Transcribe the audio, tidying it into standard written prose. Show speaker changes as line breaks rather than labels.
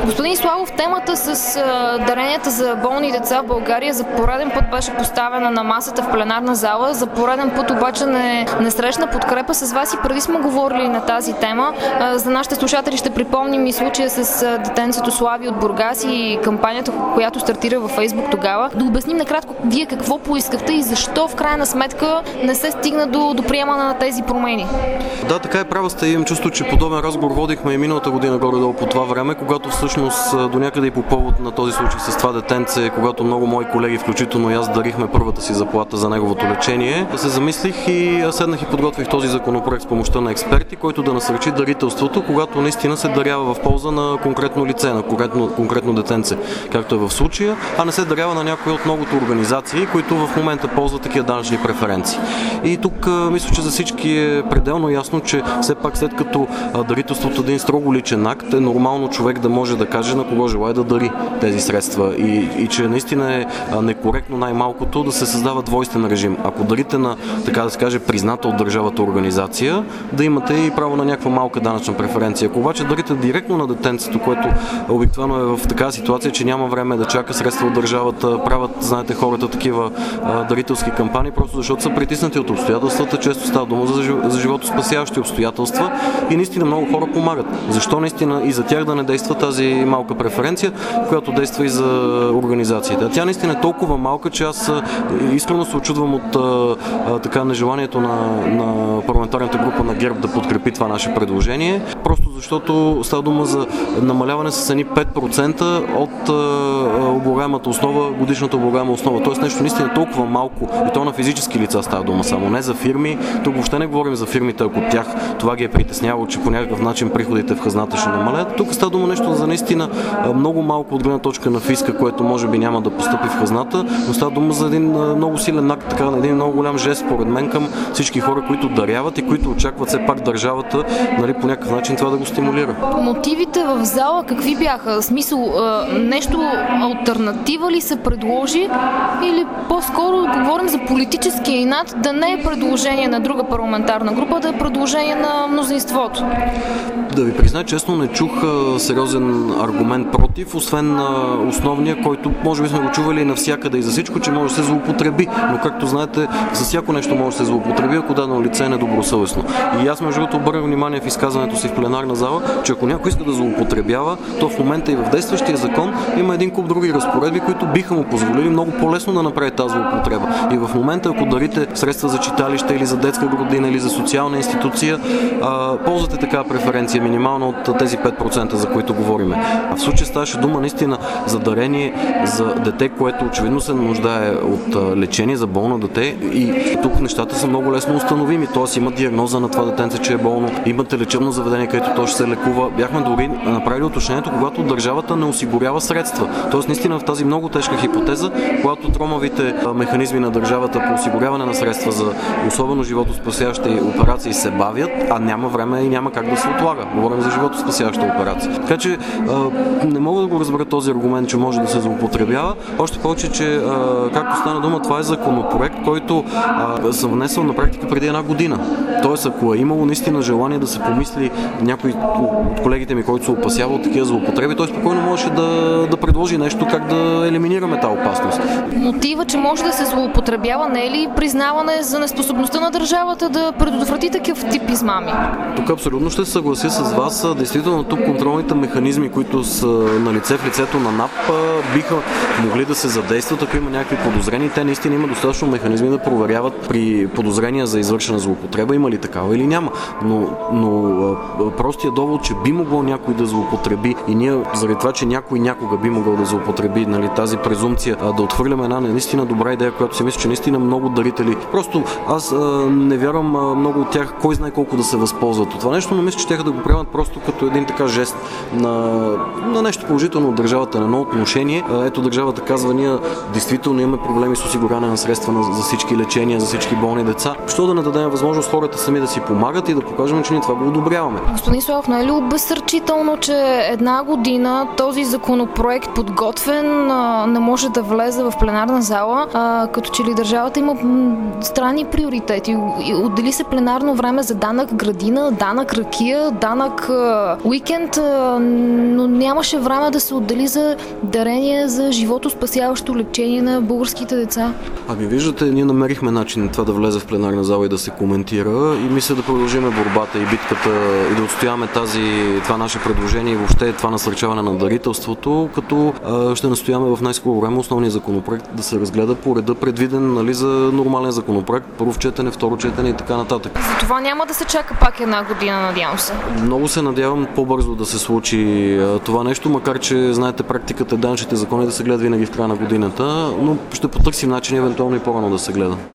Господин Славов, темата с даренията за болни деца в България за пореден път беше поставена на масата в пленарна зала. За пореден път обаче не срещна подкрепа с вас и преди сме говорили на тази тема. За нашите слушатели ще припомним и случая с детенцето Слави от Бургас и кампанията, която стартира във Фейсбук тогава. Да обясним накратко вие какво поискахте и защо в крайна сметка не се стигна до приемане на тези промени.
Да, така е, права сте. Имам чувство, че подобен разговор водихме и миналата година горе-долу по това време, когато всъщност до някъде и по повод на този случай с това детенце, когато много мои колеги, включително и аз, дарихме първата си заплата за неговото лечение, се замислих и седнах и подготвих този законопроект с помощта на експерти, който да насърчи дарителството, когато наистина се дарява в полза на конкретно лице, на конкретно детенце, както е в случая, а не се дарява на някои от многото организации, които в момента ползват такива данъчни преференции. И тук мисля, че за всички е пределно ясно, че все пак след като дарителството е един строго личен акт, е нормално човек да може да каже на кого желае да дари тези средства и че наистина е некоректно най-малкото да се създава двойствен режим. Ако дарите на, така да се каже, призната от държавата организация, да имате и право на някаква малка данъчна преференция. Ако обаче дарите директно на детенцето, което обикновено е в такава ситуация, че няма време да чака средства от държавата, правят, знаете, хората такива дарителски кампании, просто защото са притиснати от обстоятелствата, често става дума за животоспасяващи обстоятелства и наистина много хора помагат. Защо наистина и за тях да не действа тази малка преференция, която действа и за организациите? Тя наистина е толкова малка, че аз искрено се очудвам от така нежеланието на парламентарната група на ГЕРБ да подкрепи това наше предложение, просто защото става дума за намаляване с едни 5% от облагаемата основа, годишната облагаема основа. Тоест нещо наистина толкова малко, и то на физически лица става дума само, не за фирми. Тук въобще не говорим за фирмите, ако тях това ги е притесняло, че по някакъв начин приходите в хазната ще намалят. Тук става дума нещо за наистина много малко от гледна точка на фиска, което може би няма да постъпи в хазната, но става дума за един много силен акт, така, един много голям жест, според мен, към всички хора, които даряват и които очакват все пак държавата, нали, по някакъв начин това да го стимулира.
Мотивите в зала какви бяха? В смисъл, нещо алтернатива ли се предложи или по-скоро говорим за политическия инат, да не е предложение на друга парламентарна група, да е предложение на мнозинството?
Да ви призная, честно не чух сериозен аргумент против, освен основния, който може би сме го чували навсякъде и за всичко, че може да се злоупотреби. Но както знаете, за всяко нещо може да се злоупотреби, ако дадено лице е недобросъвестно. И аз между другото обърнах внимание в изказването си в пленарна зала, че ако някой иска да злоупотребява, то в момента и в действащия закон има един куп други разпоредби, които биха му позволили много по-лесно да направи тази злоупотреба. И в момента, ако дарите средства за читалище или за детска градина или за социална институция, ползвате такава преференция минимално от тези 5%, за които говорим. А в случая ставаше дума наистина за дарение за дете, което очевидно се нуждае от лечение за болно дете, и тук нещата са много лесно установими. Т.е. има диагноза на това детенце, че е болно, имате лечебно заведение, където то ще се лекува. Бяхме дори направили уточнението, когато държавата не осигурява средства. Тоест наистина в тази много тежка хипотеза, когато тромавите механизми на държавата по осигуряване на средства за особено животоспасяващи операции се бавят, а няма време и няма как да се отлага. Говорим за животоспасяваща операция. Така че не мога да го разбера този аргумент, че може да се злоупотребява. Още повече, че както стана дума, това е законопроект, който съм внесъл на практика преди една година. Тоест, ако е имало наистина желание да се помисли някой от колегите ми, който се опасява от такива злоупотреби, той спокойно можеше да предложи нещо как да елиминираме тази опасност.
Мотива, че може да се злоупотребява, не е ли признаване за неспособността на държавата да предотврати такъв тип измами?
Тук абсолютно ще се съглася с вас. Действително тук контролните механизми, които са на лице в лицето на НАП, биха могли да се задействат, ако има някакви подозрения. Те наистина има достатъчно механизми да проверяват при подозрения за извършена злоупотреба има ли такава или няма. Но простия довод, че би могло някой да злоупотреби и ние заради това, че някой някога би могъл да злоупотреби, нали, тази презумпция, да отхвърляме една наистина добра идея, която си мисля, че наистина много дарители. Просто аз не вярвам много от тях кой знае колко да се възползват от това нещо, но мисля, че тях да го приемат просто като един така жест на нещо положително от държавата, на едно отношение. Ето държавата казва, ние действително имаме проблеми с осигуряване на средства за всички лечения, за всички болни деца. Що да не дадем възможност хората сами да си помагат и да покажем, че ние това го одобряваме.
Господин Славов, не е ли обезсърчително, че една година този законопроект подготвен не може да влезе в пленарна зала, като че ли държавата има странни приоритети. Отдели се пленарно време за данък градина, данък ракия, данък уикенд. но нямаше време да се отдели за дарения за животоспасяващо лечение на българските деца.
Ами виждате, ние намерихме начин това да влезе в пленарна зала и да се коментира и мисля да продължим борбата и битката и да отстояваме това наше предложение и въобще това насърчаване на дарителството, като ще настояваме в най-скоро време основния законопроект да се разгледа по реда предвиден, нали, за нормален законопроект, първо четене, второ четене и така нататък.
За това няма да се чака пак една година, надявам се.
Много се надявам по-бързо да се случи това нещо, макар че, знаете, практиката данъчните закони да се гледат винаги в края на годината, но ще потърсим начин евентуално и по-рано да се гледа.